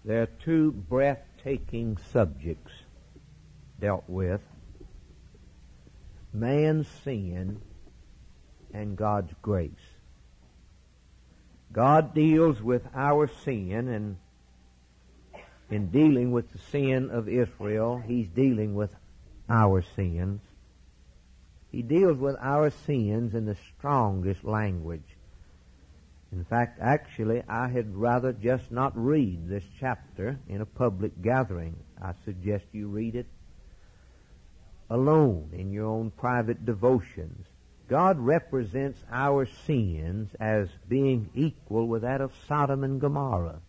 There are two breathtaking subjects dealt with: man's sin and God's grace. God deals with our sin, and in dealing with the sin of Israel, He's dealing with our sins. He deals with our sins in the strongest language. In fact, actually, I had rather just not read this chapter in a public gathering. I suggest you read it alone in your own private devotions. God represents our sins as being equal with that of Sodom and Gomorrah.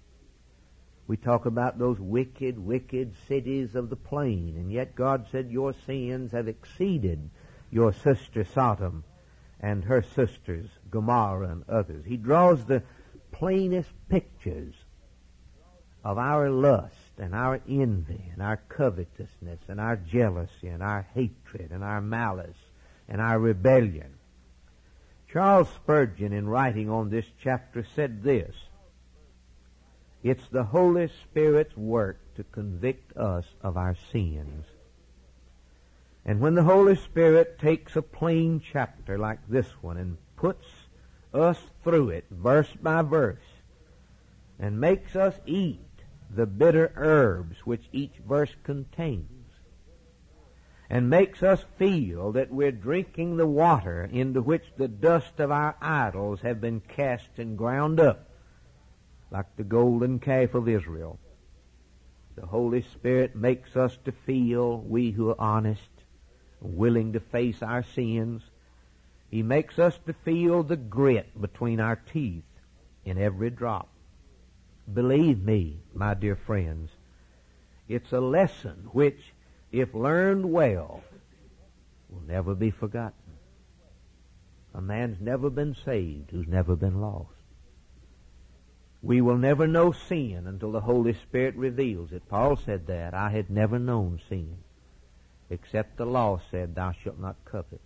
We talk about those wicked, wicked cities of the plain, and yet God said your sins have exceeded your sister Sodom and her sisters Gomorrah and others. He draws the plainest pictures of our lust and our envy and our covetousness and our jealousy and our hatred and our malice and our rebellion. Charles Spurgeon, in writing on this chapter, said this: "It's the Holy Spirit's work to convict us of our sins. And when the Holy Spirit takes a plain chapter like this one and puts us through it verse by verse and makes us eat the bitter herbs which each verse contains, and makes us feel that we're drinking the water into which the dust of our idols have been cast and ground up, like the golden calf of Israel. The Holy Spirit makes us to feel, we who are honest, willing to face our sins, He makes us to feel the grit between our teeth in every drop. Believe me, my dear friends, it's a lesson which, if learned well, will never be forgotten. A man's never been saved who's never been lost. We will never know sin until the Holy Spirit reveals it. Paul said that. I had never known sin, except the law said, thou shalt not covet.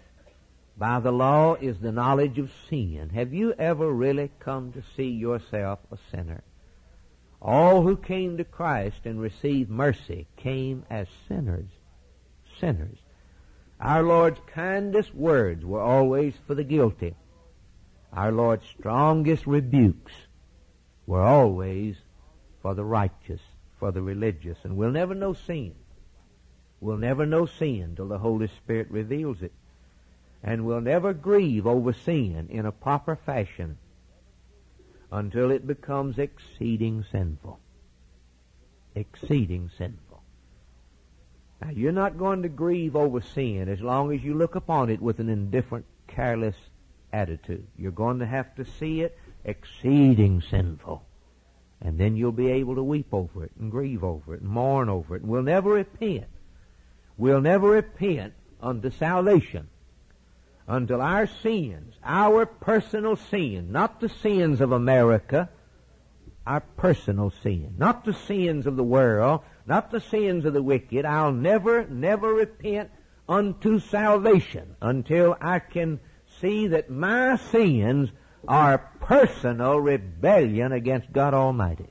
By the law is the knowledge of sin. Have you ever really come to see yourself a sinner? All who came to Christ and received mercy came as sinners. Sinners. Our Lord's kindest words were always for the guilty. Our Lord's strongest rebukes were always for the righteous, for the religious. And we'll never know sin. We'll never know sin till the Holy Spirit reveals it. And we'll never grieve over sin in a proper fashion until it becomes exceeding sinful. Exceeding sinful. Now, you're not going to grieve over sin as long as you look upon it with an indifferent, careless attitude. You're going to have to see it exceeding sinful. And then you'll be able to weep over it and grieve over it and mourn over it. And we'll never repent. We'll never repent unto salvation until our sins, our personal sin, not the sins of America, our personal sin, not the sins of the world, not the sins of the wicked. I'll never repent unto salvation until I can see that my sins are personal rebellion against God Almighty.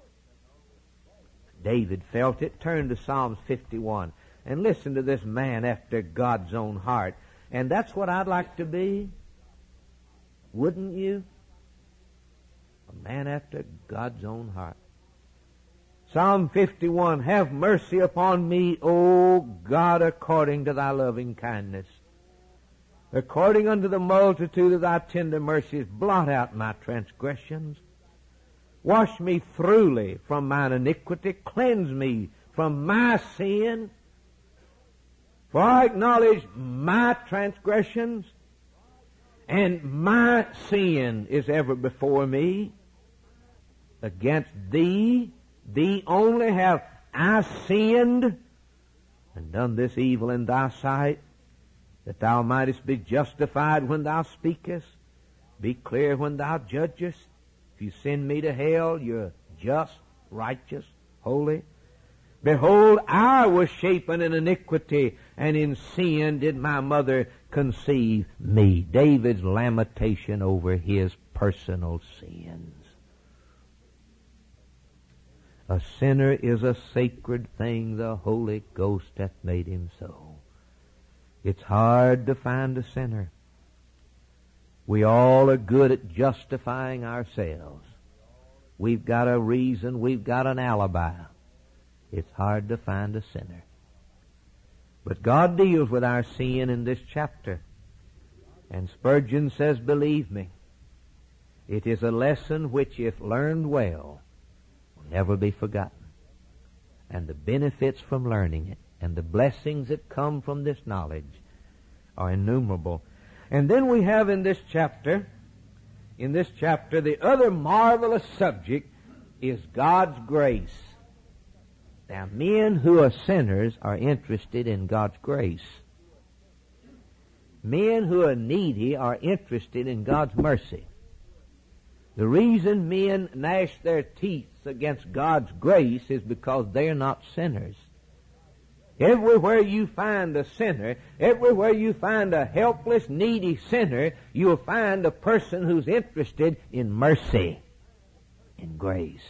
David felt it. Turn to Psalms 51 and listen to this man after God's own heart. And that's what I'd like to be. Wouldn't you? A man after God's own heart. Psalm 51, have mercy upon me, O God, according to thy loving kindness. According unto the multitude of thy tender mercies, blot out my transgressions. Wash me thoroughly from mine iniquity. Cleanse me from my sin. For I acknowledge my transgressions, and my sin is ever before me. Against thee only have I sinned, and done this evil in thy sight, that thou mightest be justified when thou speakest, be clear when thou judgest. If you send me to hell, you're just, righteous, holy. Behold, I was shapen in iniquity, and in sin did my mother conceive me. David's lamentation over his personal sins. A sinner is a sacred thing, the Holy Ghost hath made him so. It's hard to find a sinner. We all are good at justifying ourselves. We've got a reason, we've got an alibi. It's hard to find a sinner. But God deals with our sin in this chapter. And Spurgeon says, believe me, it is a lesson which, if learned well, will never be forgotten. And the benefits from learning it and the blessings that come from this knowledge are innumerable. And then we have in this chapter, the other marvelous subject is God's grace. Now, men who are sinners are interested in God's grace. Men who are needy are interested in God's mercy. The reason men gnash their teeth against God's grace is because they're not sinners. Everywhere you find a sinner, everywhere you find a helpless, needy sinner, you'll find a person who's interested in mercy, in grace.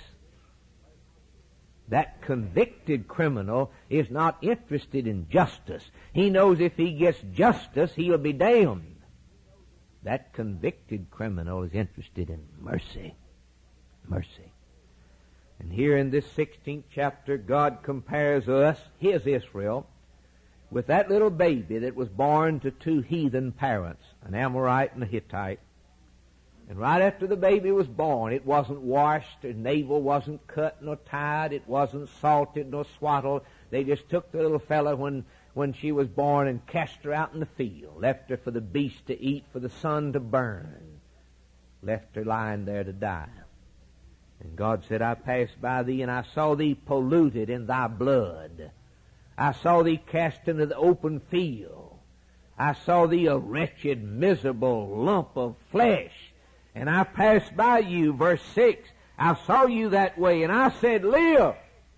That convicted criminal is not interested in justice. He knows if he gets justice, he'll be damned. That convicted criminal is interested in mercy. Mercy. And here in this 16th chapter, God compares us, His Israel, with that little baby that was born to two heathen parents, an Amorite and a Hittite. And right after the baby was born, it wasn't washed, the navel wasn't cut nor tied, it wasn't salted nor swaddled. They just took the little fella when she was born and cast her out in the field, left her for the beast to eat, for the sun to burn, left her lying there to die. And God said, I passed by thee, and I saw thee polluted in thy blood. I saw thee cast into the open field. I saw thee a wretched, miserable lump of flesh. And I passed by you, verse 6, I saw you that way, and I said, live.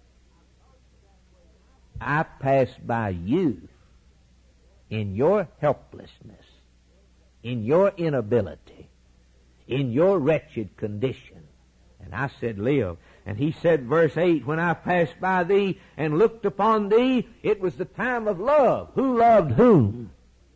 I passed by you in your helplessness, in your inability, in your wretched condition. And I said, live. And he said, verse 8, when I passed by thee and looked upon thee, it was the time of love. Who loved whom?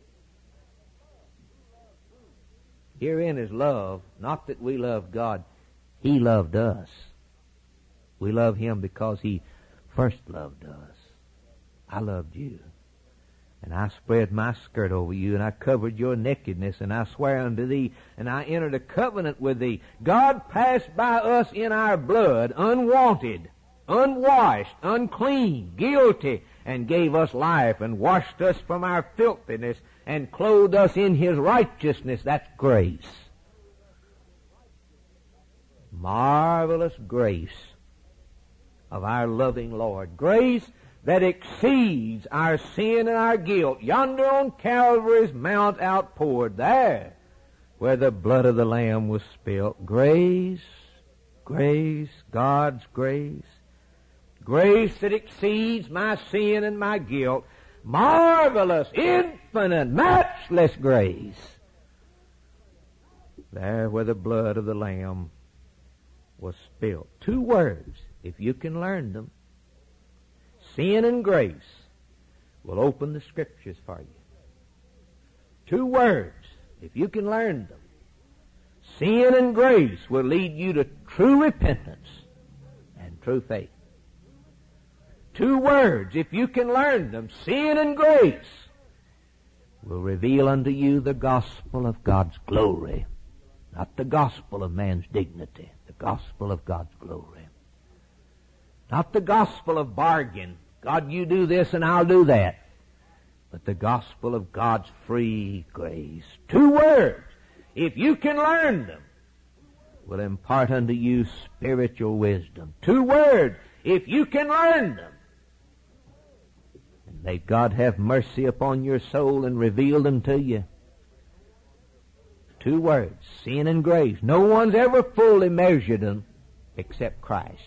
Herein is love, not that we love God. He loved us. We love Him because He first loved us. I loved you. And I spread my skirt over you, and I covered your nakedness, and I swear unto thee, and I entered a covenant with thee. God passed by us in our blood, unwanted, unwashed, unclean, guilty, and gave us life, and washed us from our filthiness, and clothed us in His righteousness. That's grace. Marvelous grace of our loving Lord. Grace that exceeds our sin and our guilt. Yonder on Calvary's mount outpoured, there where the blood of the Lamb was spilt. Grace, grace, God's grace. Grace that exceeds my sin and my guilt. Marvelous, infinite, matchless grace. There where the blood of the Lamb was spilt. 2 words, if you can learn them. Sin and grace will open the Scriptures for you. 2 words, if you can learn them. Sin and grace will lead you to true repentance and true faith. 2 words, if you can learn them, sin and grace will reveal unto you the gospel of God's glory. Not the gospel of man's dignity, the gospel of God's glory. Not the gospel of bargain. God, you do this and I'll do that. But the gospel of God's free grace. 2 words, if you can learn them, will impart unto you spiritual wisdom. 2 words, if you can learn them. And may God have mercy upon your soul and reveal them to you. 2 words, sin and grace. No one's ever fully measured them except Christ.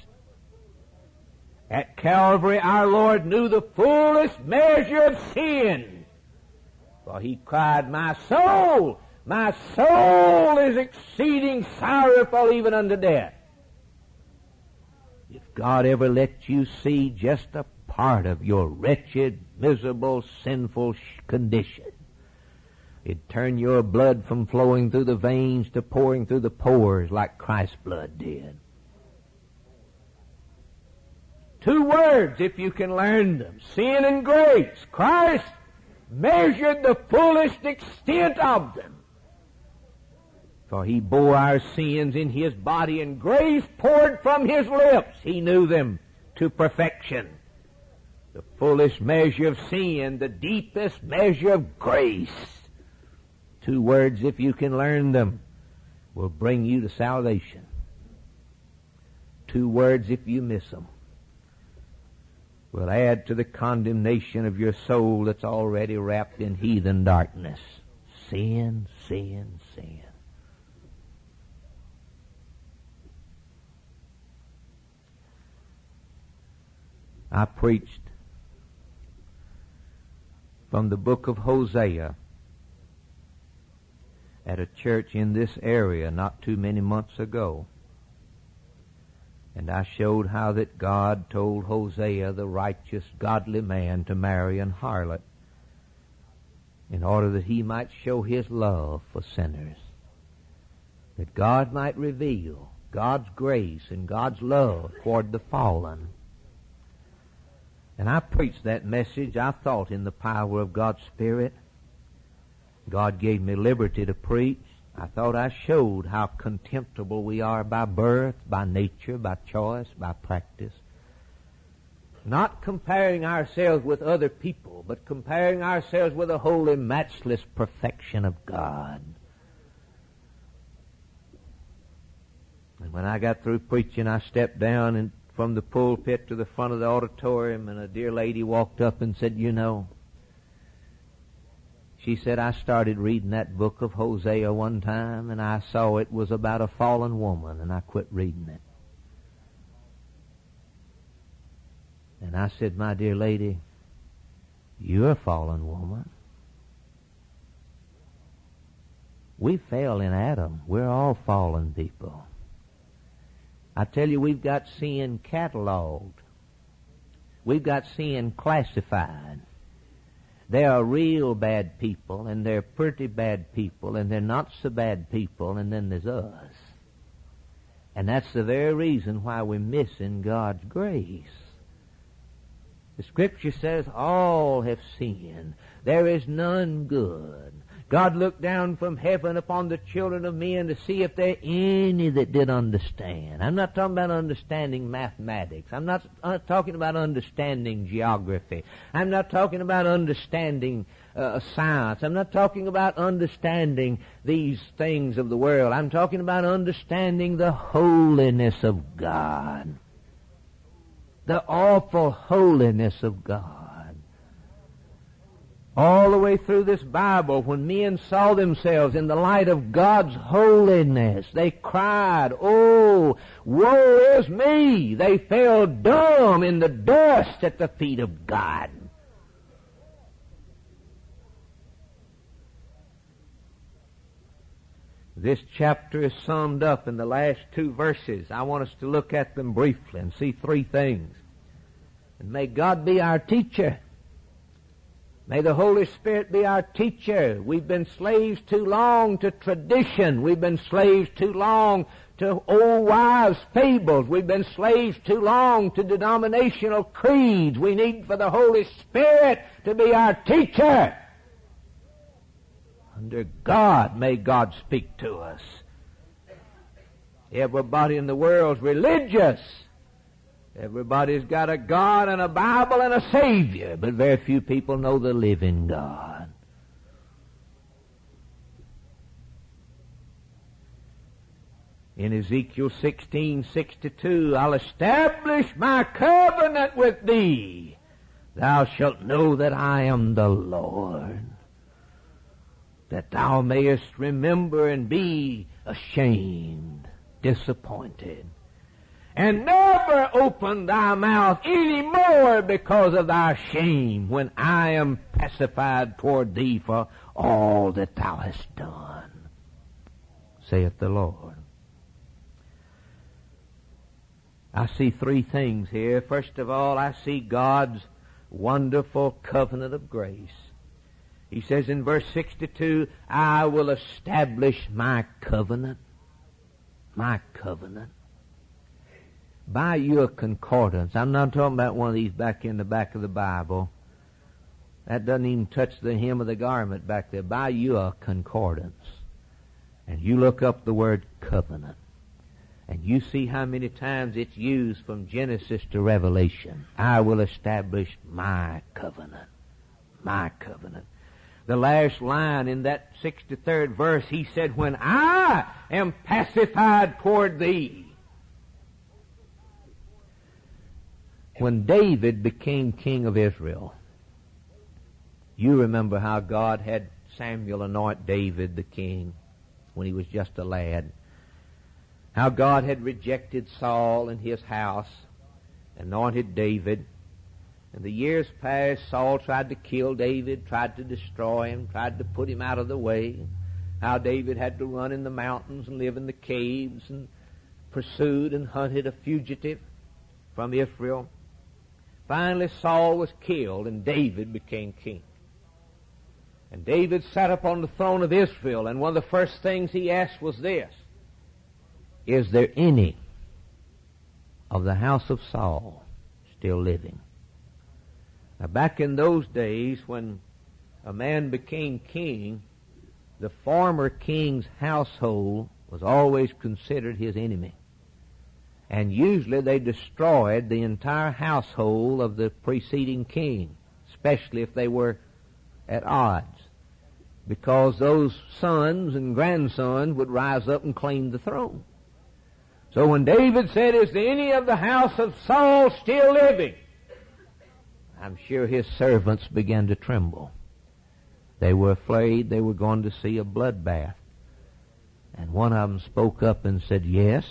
At Calvary, our Lord knew the fullest measure of sin. For He cried, my soul is exceeding sorrowful even unto death. If God ever let you see just a part of your wretched, miserable, sinful condition, it'd turn your blood from flowing through the veins to pouring through the pores like Christ's blood did. 2 words, if you can learn them: sin and grace. Christ measured the fullest extent of them, for He bore our sins in His body, and grace poured from His lips. He knew them to perfection. The fullest measure of sin, the deepest measure of grace. 2 words, if you can learn them, will bring you to salvation. 2 words, if you miss them, will add to the condemnation of your soul that's already wrapped in heathen darkness. Sin, sin, sin. I preached from the book of Hosea at a church in this area not too many months ago. And I showed how that God told Hosea, the righteous, godly man, to marry an harlot in order that he might show His love for sinners, that God might reveal God's grace and God's love toward the fallen. And I preached that message, I thought, in the power of God's Spirit. God gave me liberty to preach. I thought I showed how contemptible we are by birth, by nature, by choice, by practice. Not comparing ourselves with other people, but comparing ourselves with the holy, matchless perfection of God. And when I got through preaching, I stepped down from the pulpit to the front of the auditorium, and a dear lady walked up and said, "You know," she said, "I started reading that book of Hosea one time, and I saw it was about a fallen woman, and I quit reading it." And I said, "My dear lady, you're a fallen woman. We fell in Adam. We're all fallen people. I tell you, we've got sin cataloged. We've got sin classified. There are real bad people, and there are pretty bad people, and they're not so bad people, and then there's us. And that's the very reason why we're missing God's grace. The Scripture says all have sinned. There is none good. God looked down from heaven upon the children of men to see if there any that did understand. I'm not talking about understanding mathematics. I'm not talking about understanding geography. I'm not talking about understanding science. I'm not talking about understanding these things of the world. I'm talking about understanding the holiness of God. The awful holiness of God. All the way through this Bible, when men saw themselves in the light of God's holiness, they cried, "Oh, woe is me!" They fell dumb in the dust at the feet of God. This chapter is summed up in the last 2 verses. I want us to look at them briefly and see 3 things. And may God be our teacher. May the Holy Spirit be our teacher. We've been slaves too long to tradition. We've been slaves too long to old wives' fables. We've been slaves too long to denominational creeds. We need for the Holy Spirit to be our teacher. Under God, may God speak to us. Everybody in the world's religious. Everybody's got a God and a Bible and a Savior, but very few people know the living God. In Ezekiel 16:62, "I'll establish my covenant with thee. Thou shalt know that I am the Lord, that thou mayest remember and be ashamed, disappointed, and never open thy mouth any more because of thy shame, when I am pacified toward thee for all that thou hast done, saith the Lord." I see three things here. First of all, I see God's wonderful covenant of grace. He says in verse 62, I will establish my covenant. My covenant. Buy you a concordance. I'm not talking about one of these back in the back of the Bible. That doesn't even touch the hem of the garment back there. Buy you a concordance. And you look up the word covenant. And you see how many times it's used from Genesis to Revelation. I will establish my covenant. My covenant. The last line in that 63rd verse, he said, when I am pacified toward thee. When David became king of Israel, you remember how God had Samuel anoint David the king when he was just a lad. How God had rejected Saul and his house, anointed David. And the years passed, Saul tried to kill David, tried to destroy him, tried to put him out of the way. How David had to run in the mountains and live in the caves and pursued and hunted a fugitive from Israel. Finally, Saul was killed and David became king. And David sat upon the throne of Israel, and one of the first things he asked was this: is there any of the house of Saul still living? Now, back in those days when a man became king, the former king's household was always considered his enemy. And usually they destroyed the entire household of the preceding king, especially if they were at odds, because those sons and grandsons would rise up and claim the throne. So when David said, is there any of the house of Saul still living? I'm sure his servants began to tremble. They were afraid they were going to see a bloodbath. And one of them spoke up and said, yes,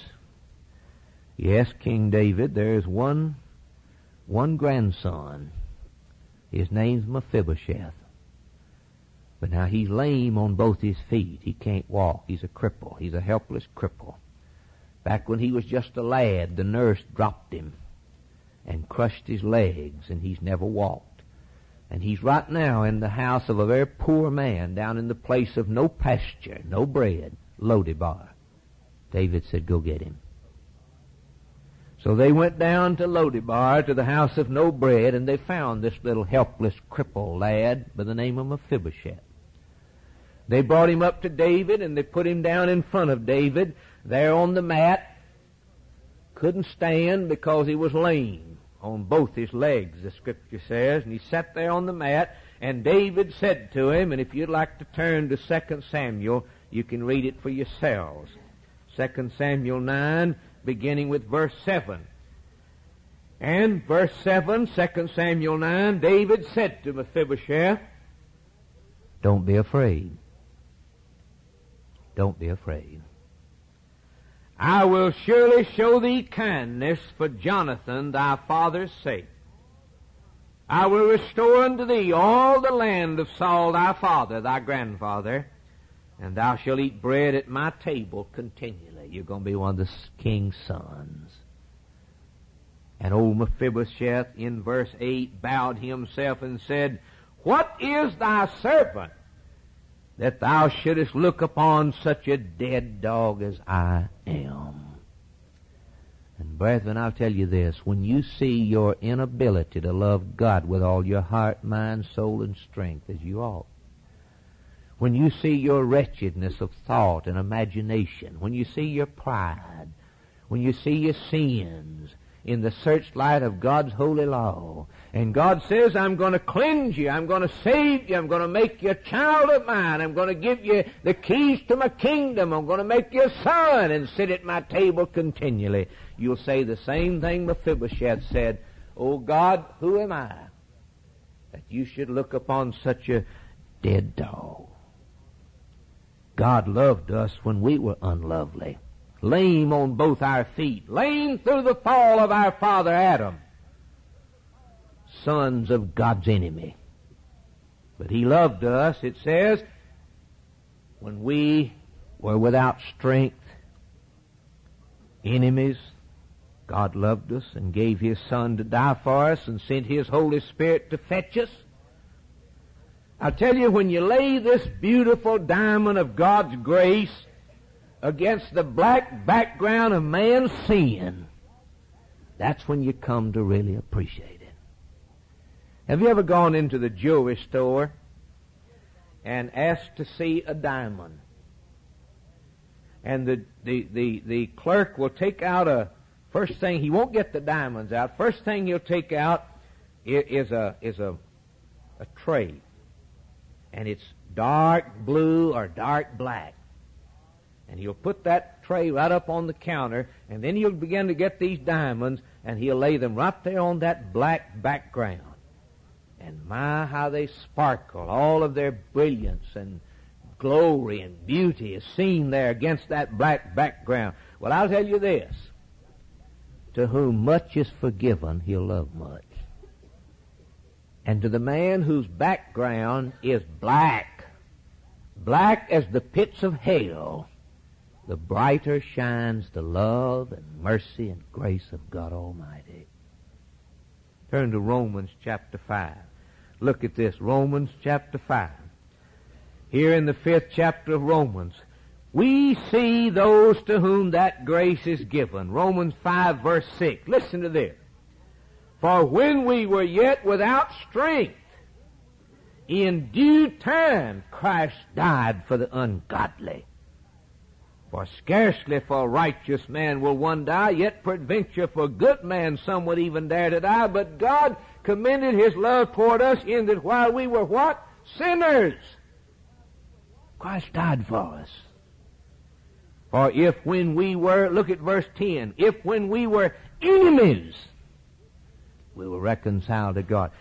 King David, there is one grandson. His name's Mephibosheth. But now he's lame on both his feet. He can't walk. He's a cripple. He's a helpless cripple. Back when he was just a lad, the nurse dropped him and crushed his legs, and he's never walked. And he's right now in the house of a very poor man down in the place of no pasture, no bread, Lodebar. David said, go get him. So they went down to Lodebar, to the house of no bread, and they found this little helpless cripple lad by the name of Mephibosheth. They brought him up to David, and they put him down in front of David, there on the mat. Couldn't stand because he was lame on both his legs, the Scripture says. And he sat there on the mat, and David said to him, and if you'd like to turn to 2 Samuel, you can read it for yourselves. 2 Samuel 9, beginning with verse 7. And verse 7, 2 Samuel 9, David said to Mephibosheth, don't be afraid. Don't be afraid. I will surely show thee kindness for Jonathan thy father's sake. I will restore unto thee all the land of Saul thy father, thy grandfather, and thou shalt eat bread at my table continually. You're going to be one of the king's sons. And old Mephibosheth, in verse 8, bowed himself and said, what is thy servant, that thou shouldest look upon such a dead dog as I am? And brethren, I'll tell you this, when you see your inability to love God with all your heart, mind, soul, and strength as you ought, when you see your wretchedness of thought and imagination, when you see your pride, when you see your sins in the searchlight of God's holy law, and God says, I'm going to cleanse you, I'm going to save you, I'm going to make you a child of mine, I'm going to give you the keys to my kingdom, I'm going to make you a son and sit at my table continually, you'll say the same thing Mephibosheth said, oh God, who am I that you should look upon such a dead dog? God loved us when we were unlovely, lame on both our feet, lame through the fall of our father Adam, sons of God's enemy. But He loved us, it says, when we were without strength, enemies, God loved us and gave His Son to die for us and sent His Holy Spirit to fetch us. I tell you, when you lay this beautiful diamond of God's grace against the black background of man's sin, that's when you come to really appreciate it. Have you ever gone into the jewelry store and asked to see a diamond? And the clerk will take out first thing, he won't get the diamonds out. First thing he'll take out is a tray. And it's dark blue or dark black. And he'll put that tray right up on the counter, and then he'll begin to get these diamonds, and he'll lay them right there on that black background. And my, how they sparkle. All of their brilliance and glory and beauty is seen there against that black background. Well, I'll tell you this. To whom much is forgiven, he'll love much. And to the man whose background is black, black as the pits of hell, the brighter shines the love and mercy and grace of God Almighty. Turn to Romans chapter 5. Look at this, Romans chapter 5. Here in the 5th chapter of Romans, we see those to whom that grace is given. Romans 5 verse 6. Listen to this. For when we were yet without strength, in due time Christ died for the ungodly. For scarcely for a righteous man will one die, yet peradventure for a good man some would even dare to die. But God commended His love toward us in that while we were what? Sinners. Christ died for us. For if when we were, look at verse 10, if when we were enemies, we were reconciled to God.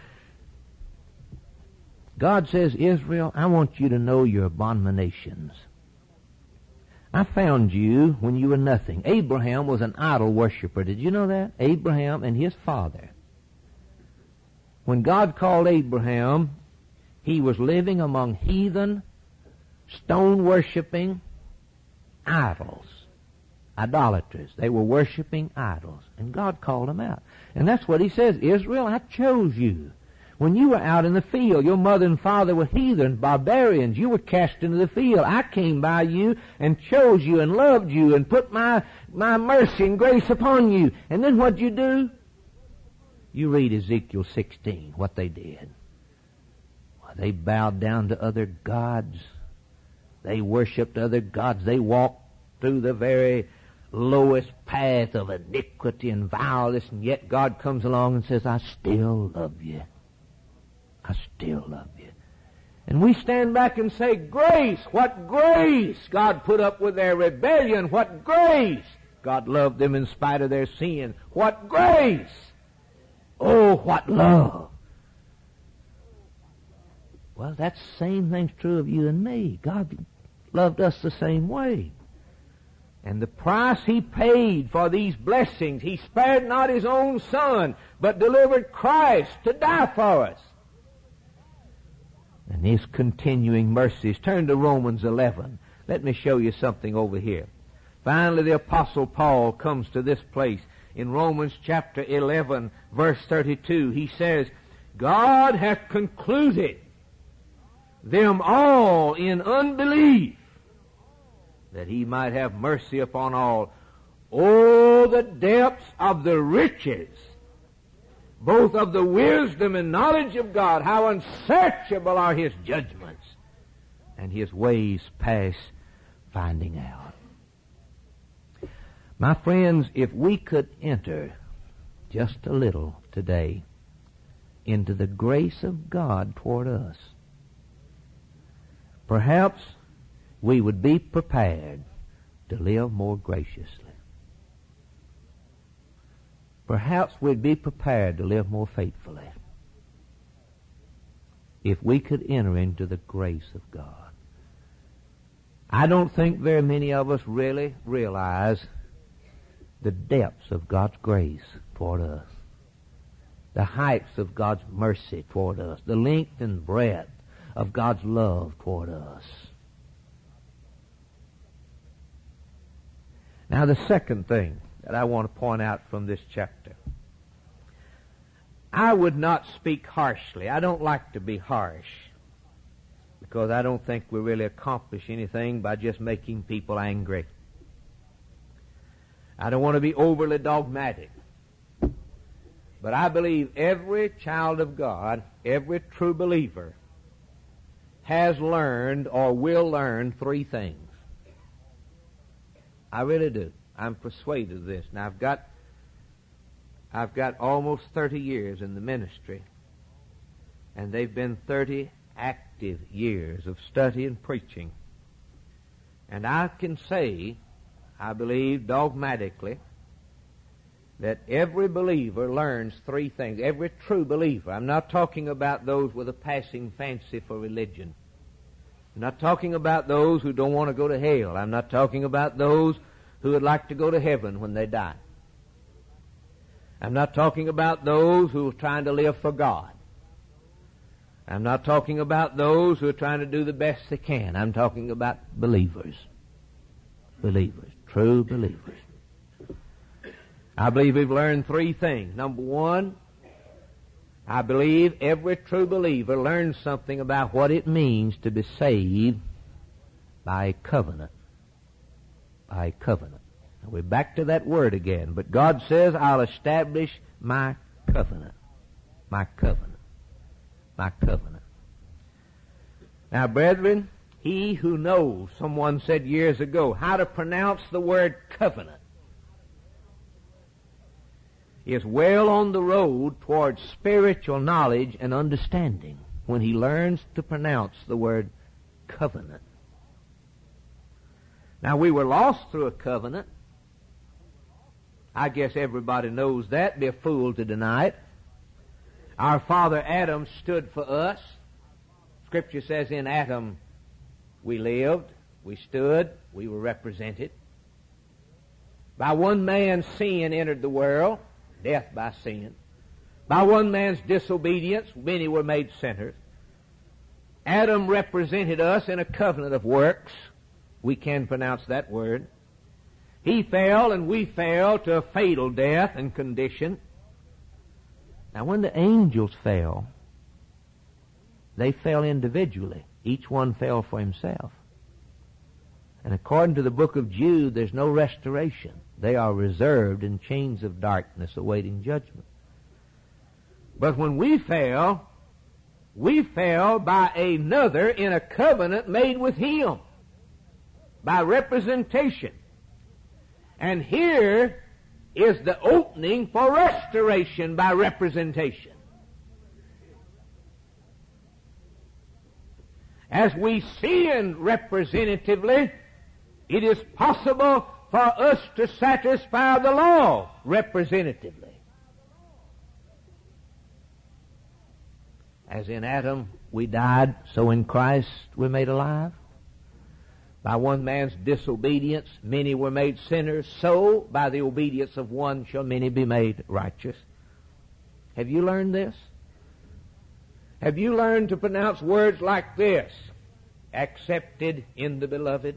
God says, Israel, I want you to know your abominations. I found you when you were nothing. Abraham was an idol worshiper. Did you know that? Abraham and his father. When God called Abraham, he was living among heathen, stone-worshipping idols. Idolaters. They were worshiping idols. And God called them out. And that's what He says. Israel, I chose you. When you were out in the field, your mother and father were heathen, barbarians. You were cast into the field. I came by you and chose you and loved you and put my mercy and grace upon you. And then what'd you do? You read Ezekiel 16, what they did. Well, they bowed down to other gods. They worshipped other gods. They walked through the very lowest path of iniquity and vileness, and yet God comes along and says, I still love you. I still love you. And we stand back and say, grace, what grace! God put up with their rebellion. What grace! God loved them in spite of their sin. What grace! Oh, what love! Well, that same thing's true of you and me. God loved us the same way. And the price He paid for these blessings, He spared not His own Son, but delivered Christ to die for us. And His continuing mercies. Turn to Romans 11. Let me show you something over here. Finally, the Apostle Paul comes to this place. In Romans chapter 11, verse 32, he says, God hath concluded them all in unbelief, that He might have mercy upon all. Oh, the depths of the riches, both of the wisdom and knowledge of God. How unsearchable are His judgments, and His ways past finding out. My friends, if we could enter just a little today into the grace of God toward us, perhaps we would be prepared to live more graciously. Perhaps we'd be prepared to live more faithfully if we could enter into the grace of God. I don't think very many of us really realize the depths of God's grace toward us, the heights of God's mercy toward us, the length and breadth of God's love toward us. Now, the second thing that I want to point out from this chapter. I would not speak harshly. I don't like to be harsh, because I don't think we really accomplish anything by just making people angry. I don't want to be overly dogmatic. But I believe every child of God, every true believer, has learned or will learn three things. I really do. I'm persuaded of this. Now I've got almost 30 years in the ministry, and they've been 30 active years of study and preaching. And I can say, I believe dogmatically, that every believer learns three things. Every true believer. I'm not talking about those with a passing fancy for religion. I'm not talking about those who don't want to go to hell. I'm not talking about those who would like to go to heaven when they die. I'm not talking about those who are trying to live for God. I'm not talking about those who are trying to do the best they can. I'm talking about believers. Believers. True believers. I believe we've learned three things. Number one, I believe every true believer learns something about what it means to be saved by a covenant. By a covenant. Now we're back to that word again. But God says, I'll establish my covenant. My covenant. My covenant. Now, brethren, he who knows, someone said years ago, how to pronounce the word covenant, is well on the road towards spiritual knowledge and understanding when he learns to pronounce the word covenant. Now, we were lost through a covenant. I guess everybody knows that. Be a fool to deny it. Our father Adam stood for us. Scripture says in Adam we lived, we stood, we were represented. By one man's sin entered the world, death by sin. By one man's disobedience, many were made sinners. Adam represented us in a covenant of works. We can pronounce that word. He fell and we fell to a fatal death and condition. Now when the angels fell, they fell individually. Each one fell for himself. And according to the book of Jude, there's no restoration. They are reserved in chains of darkness awaiting judgment. But when we fell by another in a covenant made with him, by representation. And here is the opening for restoration by representation. As we sin representatively, it is possible for us to satisfy the law representatively. As in Adam we died, so in Christ we're made alive. By one man's disobedience many were made sinners, so by the obedience of one shall many be made righteous. Have you learned this? Have you learned to pronounce words like this? Accepted in the beloved,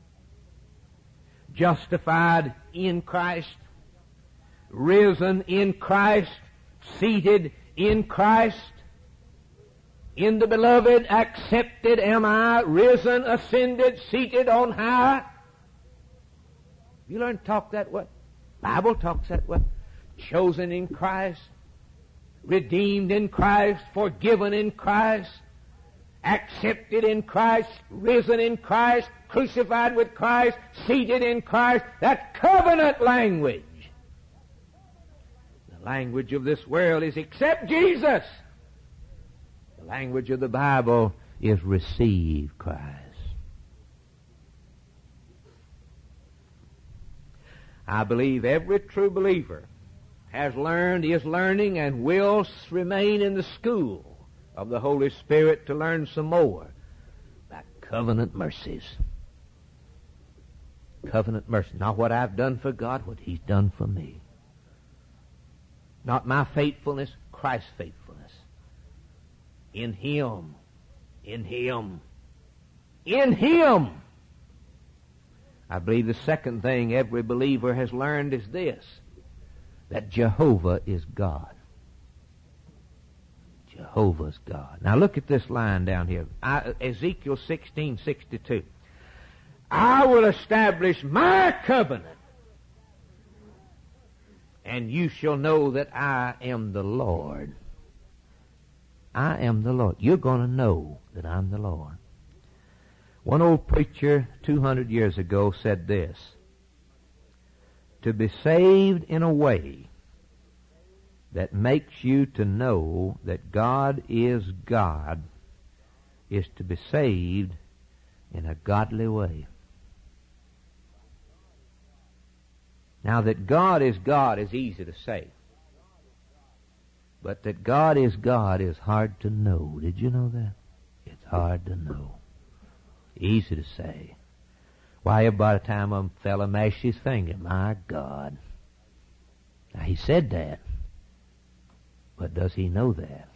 justified in Christ, risen in Christ, seated in Christ. In the beloved, accepted am I, risen, ascended, seated on high. You learn to talk that way. Bible talks that way. Chosen in Christ, redeemed in Christ, forgiven in Christ, accepted in Christ, risen in Christ, crucified with Christ, seated in Christ. That's covenant language. The language of this world is accept Jesus. The language of the Bible is receive Christ. I believe every true believer has learned, is learning, and will remain in the school of the Holy Spirit to learn some more about covenant mercies. Covenant mercy. Not what I've done for God, what He's done for me. Not my faithfulness, Christ's faithfulness. In Him. In Him. In Him. I believe the second thing every believer has learned is this, that Jehovah is God. Jehovah's God. Now look at this line down here. Ezekiel 16:62. I will establish my covenant, and you shall know that I am the Lord. I am the Lord. You're going to know that I'm the Lord. One old preacher 200 years ago said this, to be saved in a way that makes you to know that God is God is to be saved in a godly way. Now, that God is easy to say. But that God is hard to know. Did you know that? It's hard to know. Easy to say. Why, by the time a fella mashed his finger, my God. Now, he said that. But does he know that?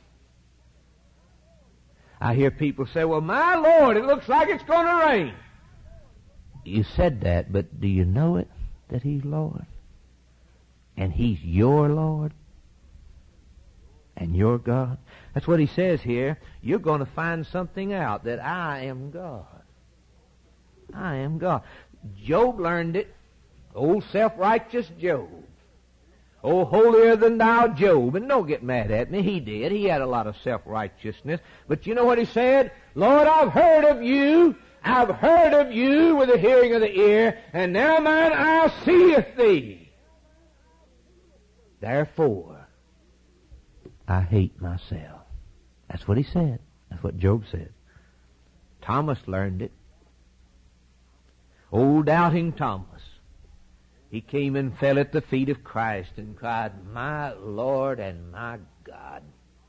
I hear people say, well, my Lord, it looks like it's going to rain. You said that, but do you know it? That He's Lord? And He's your Lord? And your God? That's what He says here. You're going to find something out, that I am God. I am God. Job learned it. Old self-righteous Job. Oh, holier than thou Job. And don't get mad at me. He did. He had a lot of self-righteousness. But you know what he said? Lord, I've heard of you. I've heard of you with the hearing of the ear, and now mine eye seeth thee. Therefore, I hate myself. That's what he said. That's what Job said. Thomas learned it. Old doubting Thomas. He came and fell at the feet of Christ and cried, my Lord and my God.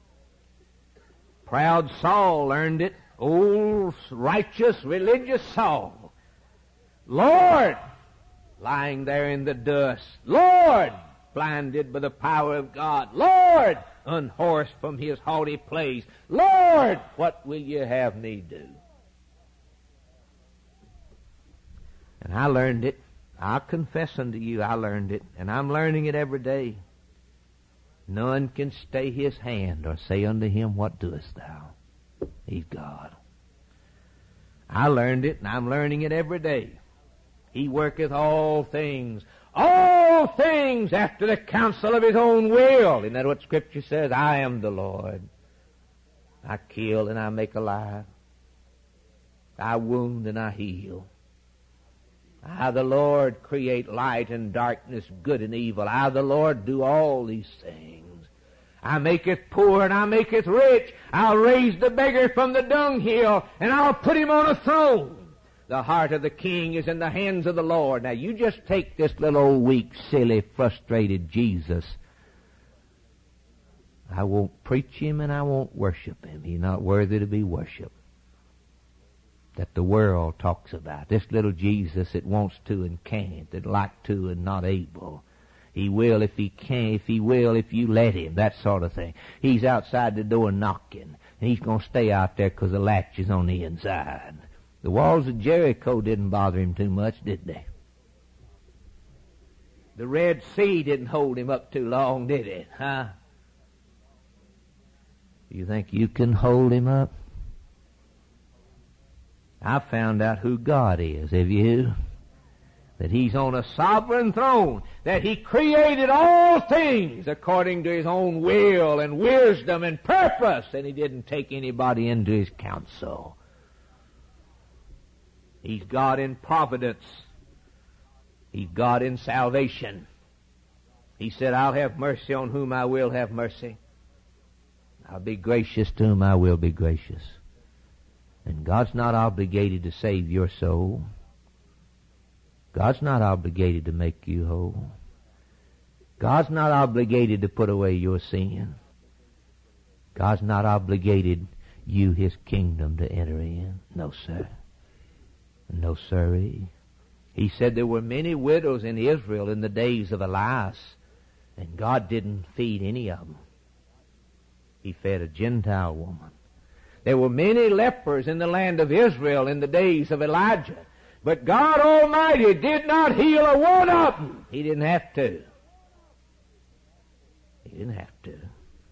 Proud Saul learned it. Old righteous religious Saul. Lord, lying there in the dust. Lord, blinded by the power of God. Lord, unhorsed from his haughty place. Lord, what will you have me do? And I learned it. I'll confess unto you, I learned it, and I'm learning it every day. None can stay his hand or say unto him, what doest thou? He's God. I learned it, and I'm learning it every day. He worketh all things after the counsel of his own will. Isn't that what Scripture says? I am the Lord. I kill and I make alive. I wound and I heal. I, the Lord, create light and darkness, good and evil. I, the Lord, do all these things. I maketh poor and I maketh rich. I'll raise the beggar from the dunghill and I'll put him on a throne. The heart of the king is in the hands of the Lord. Now you just take this little old weak, silly, frustrated Jesus. I won't preach him and I won't worship him. He's not worthy to be worshipped. That the world talks about. This little Jesus that wants to and can't, that like to and not able. He will if he can, if he will if you let him, that sort of thing. He's outside the door knocking, and he's going to stay out there because the latch is on the inside. The walls of Jericho didn't bother him too much, did they? The Red Sea didn't hold him up too long, did it? Huh? You think you can hold him up? I found out who God is, have you? That He's on a sovereign throne, that He created all things according to His own will and wisdom and purpose, and He didn't take anybody into His counsel. He's God in providence. He's God in salvation. He said, I'll have mercy on whom I will have mercy. I'll be gracious to whom I will be gracious. And God's not obligated to save your soul. God's not obligated to make you whole. God's not obligated to put away your sin. God's not obligated you, His kingdom, to enter in. No, sir. No, sirree. He said there were many widows in Israel in the days of Elias, and God didn't feed any of them. He fed a Gentile woman. There were many lepers in the land of Israel in the days of Elijah, But God Almighty did not heal a one of them. He didn't have to. He didn't have to.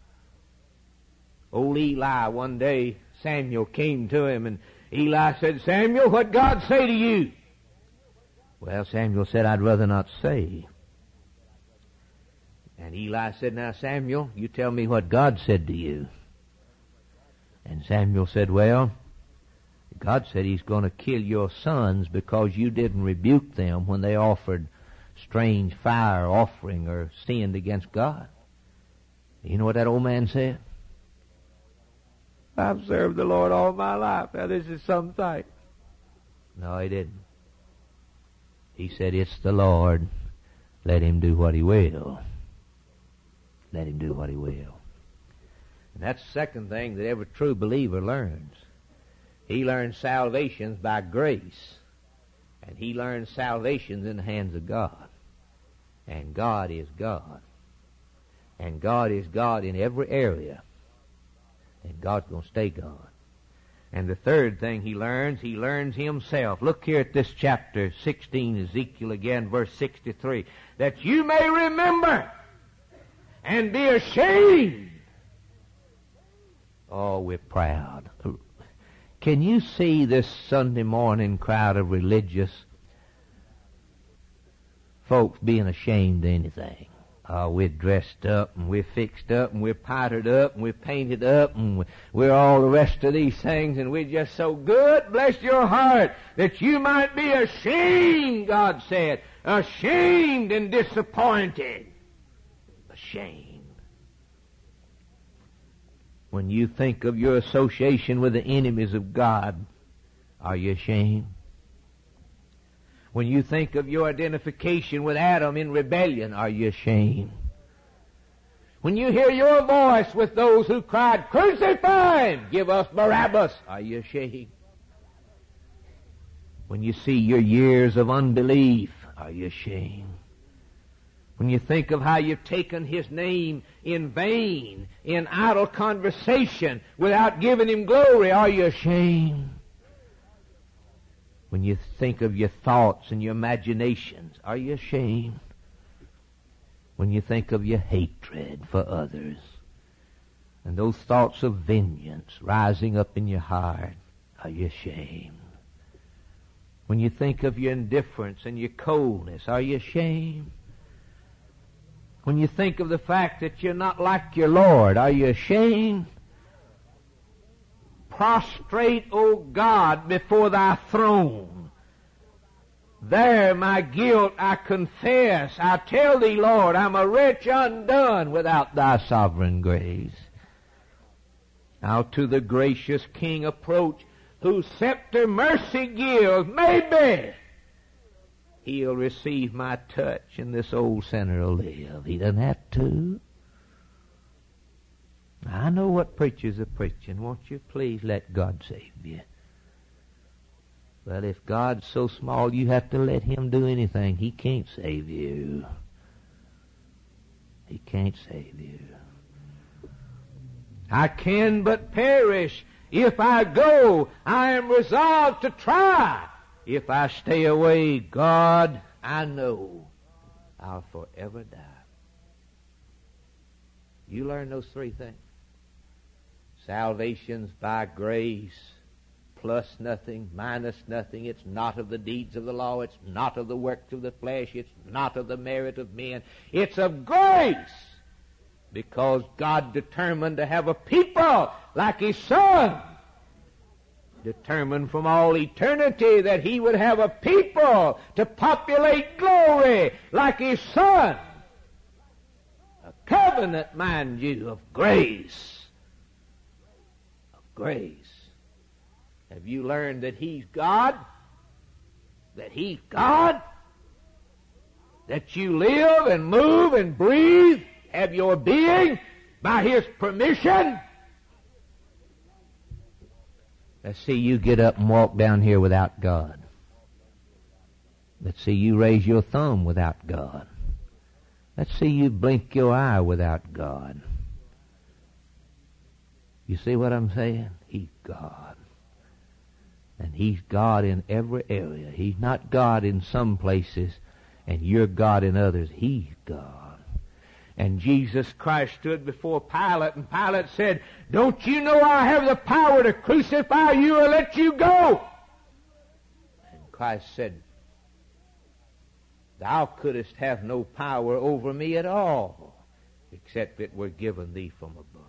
Old Eli, one day, Samuel came to him, and Eli said, Samuel, what'd God say to you? Well, Samuel said, I'd rather not say. And Eli said, now, Samuel, you tell me what God said to you. And Samuel said, well, God said He's going to kill your sons because you didn't rebuke them when they offered strange fire offering or sinned against God. You know what that old man said? I've served the Lord all my life. Now this is some sight. No, he didn't. He said, it's the Lord. Let Him do what He will. Let Him do what He will. And that's the second thing that every true believer learns. He learns salvation by grace. And he learns salvation in the hands of God. And God is God. And God is God in every area. And God's going to stay God. And the third thing he learns himself. Look here at this chapter 16, Ezekiel again, verse 63. That you may remember and be ashamed. Oh, we're proud. Can you see this Sunday morning crowd of religious folks being ashamed of anything? Oh, we're dressed up, and we're fixed up, and we're powdered up, and we're painted up, and we're all the rest of these things, and we're just so good, bless your heart, that you might be ashamed, God said. Ashamed and disappointed. Ashamed. When you think of your association with the enemies of God, are you ashamed? When you think of your identification with Adam in rebellion, are you ashamed? When you hear your voice with those who cried, crucify Him, give us Barabbas, are you ashamed? When you see your years of unbelief, are you ashamed? When you think of how you've taken His name in vain, in idle conversation, without giving Him glory, are you ashamed? When you think of your thoughts and your imaginations, are you ashamed? When you think of your hatred for others, and those thoughts of vengeance rising up in your heart, are you ashamed? When you think of your indifference and your coldness, are you ashamed? When you think of the fact that you're not like your Lord, are you ashamed? Prostrate, O God, before Thy throne. There my guilt I confess. I tell Thee, Lord, I'm a wretch undone without Thy sovereign grace. Now to the gracious King approach, whose scepter mercy gives. Maybe He'll receive my touch, and this old sinner will live. He doesn't have to. I know what preachers are preaching. Won't you please let God save you? Well, if God's so small you have to let Him do anything, He can't save you. He can't save you. I can but perish. If I go, I am resolved to try. If I stay away, God, I know I'll forever die. You learn those three things. Salvation's by grace, plus nothing, minus nothing. It's not of the deeds of the law. It's not of the works of the flesh. It's not of the merit of men. It's of grace, because God determined to have a people like His Son. Determined from all eternity that He would have a people to populate glory like His Son. A covenant, mind you, of grace. Grace. Have you learned that He's God? That He's God? That you live and move and breathe, have your being by His permission? Let's see you get up and walk down here without God. Let's see you raise your thumb without God. Let's see you blink your eye without God. You see what I'm saying? He's God. And He's God in every area. He's not God in some places, and you're God in others. He's God. And Jesus Christ stood before Pilate, and Pilate said, "Don't you know I have the power to crucify you or let you go?" And Christ said, "Thou couldst have no power over me at all, except it were given thee from above."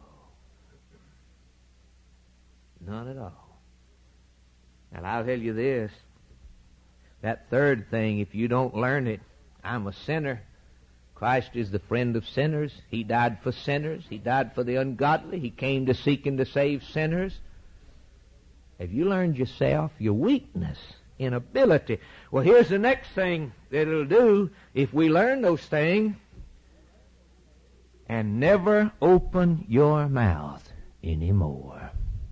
None at all. And I'll tell you this, that third thing, if you don't learn it, I'm a sinner. Christ is the friend of sinners. He died for sinners. He died for the ungodly. He came to seek and to save sinners. Have you learned yourself, your weakness, inability? Well, here's the next thing that it'll do if we learn those things. And never open your mouth anymore.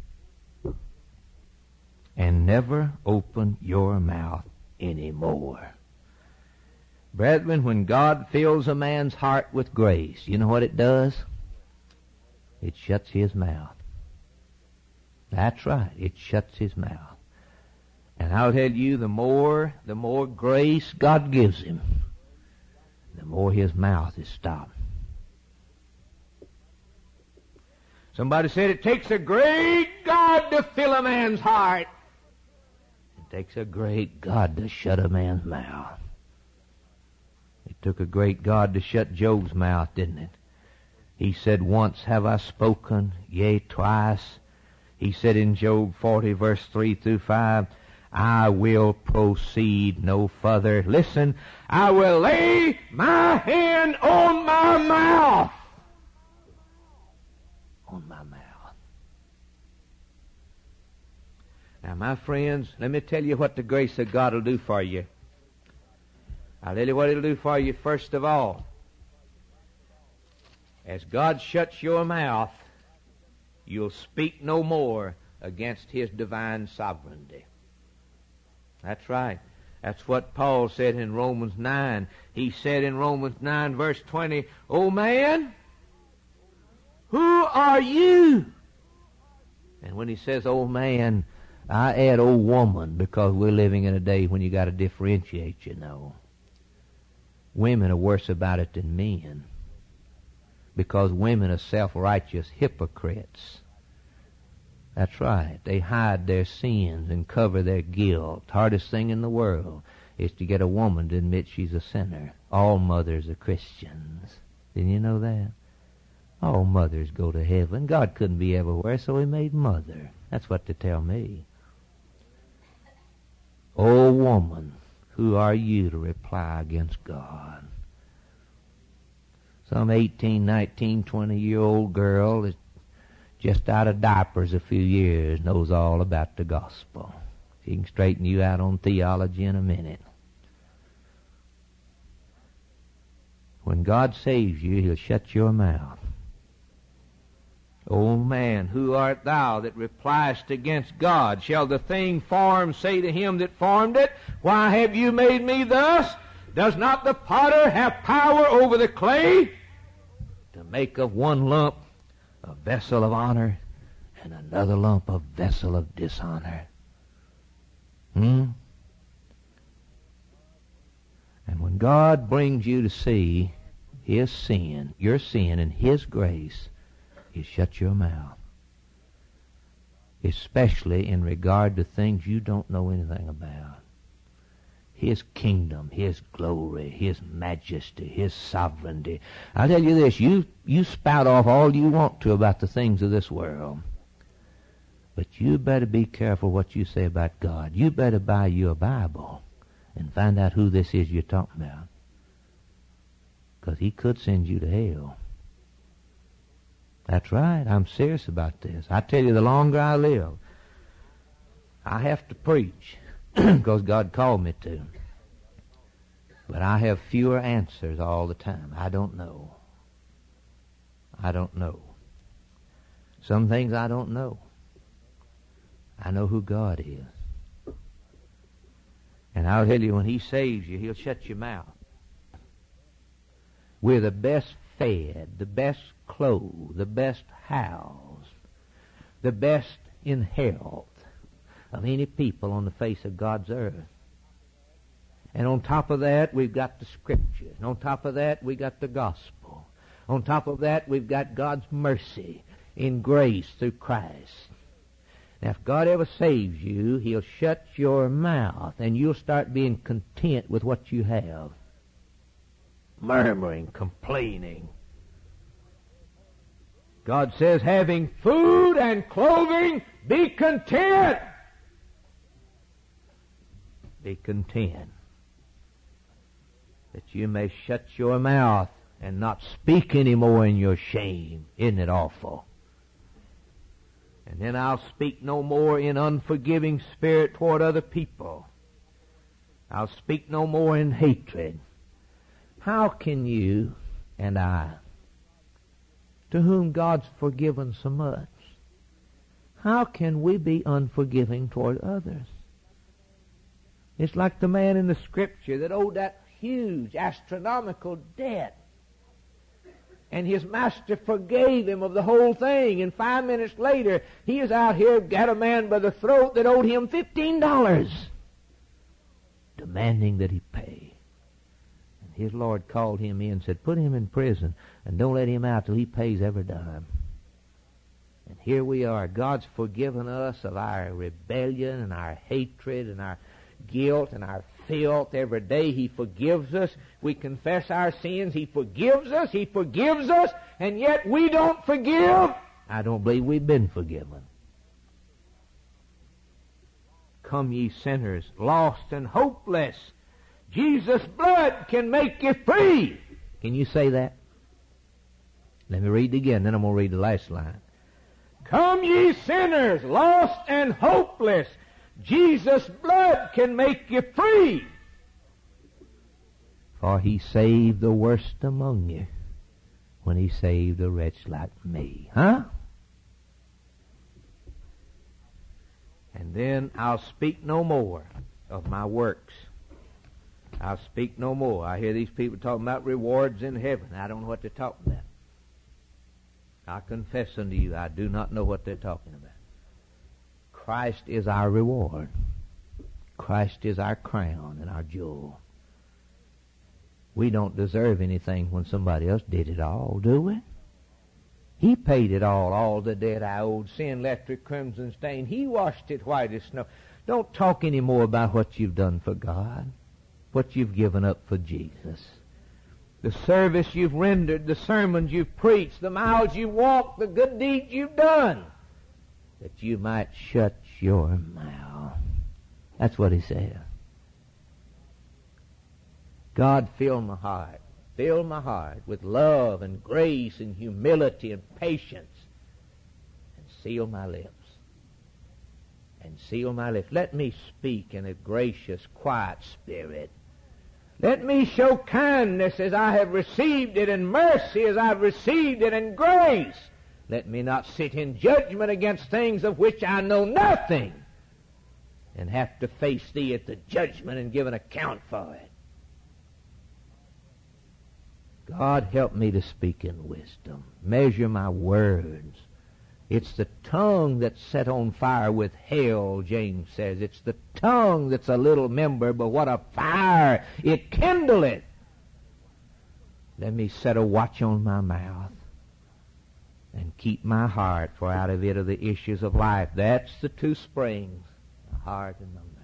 And never open your mouth anymore. Brethren, when God fills a man's heart with grace, you know what it does? It shuts his mouth. That's right, it shuts his mouth. And I'll tell you, the more grace God gives him, the more his mouth is stopped. Somebody said it takes a great God to fill a man's heart. It takes a great God to shut a man's mouth. It took a great God to shut Job's mouth, didn't it? He said, "Once have I spoken, yea, twice." He said in Job 40, verse 3 through 5, "I will proceed no further." Listen, "I will lay my hand on my mouth." On my mouth. Now, my friends, let me tell you what the grace of God will do for you. I'll tell you what it'll do for you first of all. As God shuts your mouth, you'll speak no more against His divine sovereignty. That's right. That's what Paul said in Romans 9. He said in Romans 9, verse 20, "O man, who are you?" And when he says, "Oh man," I add "old woman," because we're living in a day when you got to differentiate, you know. Women are worse about it than men, because women are self-righteous hypocrites. That's right. They hide their sins and cover their guilt. Hardest thing in the world is to get a woman to admit she's a sinner. All mothers are Christians. Didn't you know that? All mothers go to heaven. God couldn't be everywhere, so He made mother. That's what they tell me. "O woman, who are you to reply against God?" Some 18, 19, 20-year-old girl is just out of diapers a few years, knows all about the gospel. She can straighten you out on theology in a minute. When God saves you, He'll shut your mouth. "O man, who art thou that repliest against God? Shall the thing formed say to him that formed it, Why have you made me thus? Does not the potter have power over the clay to make of one lump a vessel of honor and another lump a vessel of dishonor?" And when God brings you to see His sin, your sin, and His grace, He shuts your mouth. Especially in regard to things you don't know anything about. His kingdom, His glory, His majesty, His sovereignty. I'll tell you this, you spout off all you want to about the things of this world. But you better be careful what you say about God. You better buy you a Bible and find out who this is you're talking about. Because He could send you to hell. That's right. I'm serious about this. I tell you, the longer I live, I have to preach because God called me to. But I have fewer answers all the time. I don't know. I don't know. Some things I don't know. I know who God is. And I'll tell you, when He saves you, He'll shut your mouth. We're the best fed, the best clothed, the best housed, the best in health, of any people on the face of God's earth. And on top of that, we've got the Scriptures. And on top of that, we've got the gospel. On top of that, we've got God's mercy in grace through Christ. Now, if God ever saves you, He'll shut your mouth, and you'll start being content with what you have. Murmuring, complaining. God says, having food and clothing, be content. Be content. That you may shut your mouth and not speak any more in your shame. Isn't it awful? And then I'll speak no more in unforgiving spirit toward other people. I'll speak no more in hatred. How can you and I, to whom God's forgiven so much, how can we be unforgiving toward others? It's like the man in the Scripture that owed that huge astronomical debt. And his master forgave him of the whole thing. And 5 minutes later, he is out here, got a man by the throat that owed him $15, demanding that he pay. And his Lord called him in and said, put him in prison and don't let him out till he pays every dime. And here we are. God's forgiven us of our rebellion and our hatred and our guilt and our filth. Every day He forgives us. We confess our sins. He forgives us. He forgives us. And yet we don't forgive. I don't believe we've been forgiven. Come ye sinners, lost and hopeless. Jesus' blood can make you free. Can you say that? Let me read it again, then I'm going to read the last line. Come ye sinners, lost and hopeless. Jesus' blood can make you free. For He saved the worst among you when He saved a wretch like me. Huh? And then I'll speak no more of my works. I'll speak no more. I hear these people talking about rewards in heaven. I don't know what they're talking about. I confess unto you, I do not know what they're talking about. Christ is our reward. Christ is our crown and our jewel. We don't deserve anything when somebody else did it all, do we? He paid it all the debt I owed. Sin left a crimson stain. He washed it white as snow. Don't talk any more about what you've done for God, what you've given up for Jesus. The service you've rendered, the sermons you've preached, the miles you've walked, the good deeds you've done, that you might shut your mouth. That's what He said. God, fill my heart. Fill my heart with love and grace and humility and patience. And seal my lips. And seal my lips. Let me speak in a gracious, quiet spirit. Let me show kindness as I have received it, and mercy as I've received it, and grace. Let me not sit in judgment against things of which I know nothing, and have to face Thee at the judgment and give an account for it. God, help me to speak in wisdom. Measure my words. It's the tongue that's set on fire with hell, James says. It's the tongue that's a little member, but what a fire it kindleth. Let me set a watch on my mouth and keep my heart, for out of it are the issues of life. That's the two springs, the heart and the mouth.